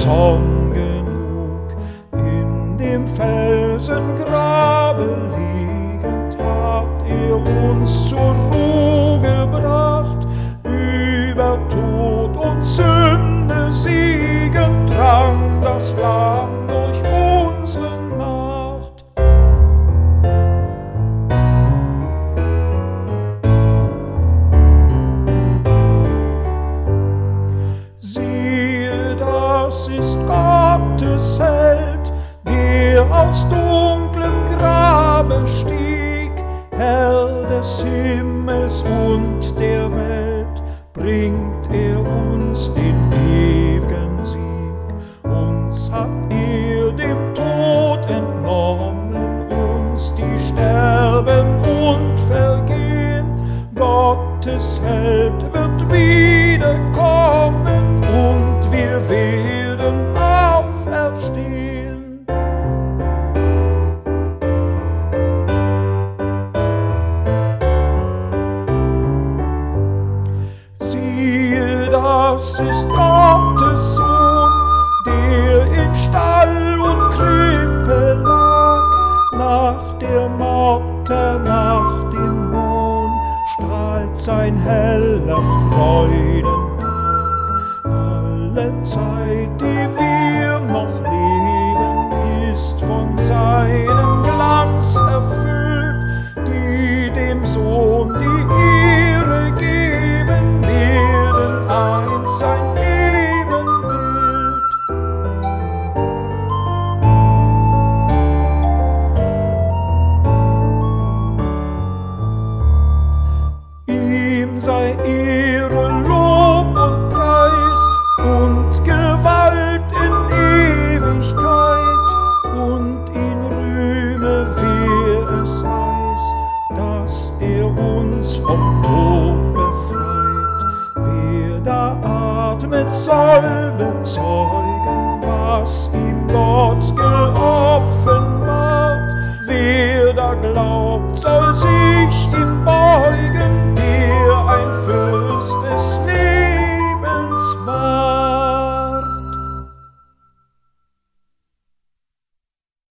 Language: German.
Zorn genug. In dem Felsengrabe liegend habt ihr uns zur Ruhe gebracht. Über Tod und Sünde siegend drang das Lamm durch unsere Macht. Siehe, das ist Gottes Held, der aus dunklem Grabe stieg, Herr des Himmels und der Welt, bringt er uns den ewigen Sieg. Uns habt ihr dem Tod entnommen, uns die sterben und vergehen. Gottes Held wird wiederkommen und wir werden auferstehen. Siehe, das ist Gottes Sohn, der in Stall und Krippe lag. Nach der Motternacht im Mohn strahlt sein heller Freudentag. Alle Zeit, die wir noch leben, ist von seinem Glanz erfüllt, die dem Sohn die Ehre geben, werden einst sein Ebenbild. Ihm sei Ehre, Lob und Preis und Gewalt in Ewigkeit, und ihn rühme, wer es weiß, dass er uns vom Tod befreit. Wer da atmet, soll bezeugen, was ihm Gott geoffenbart. Wer da glaubt, soll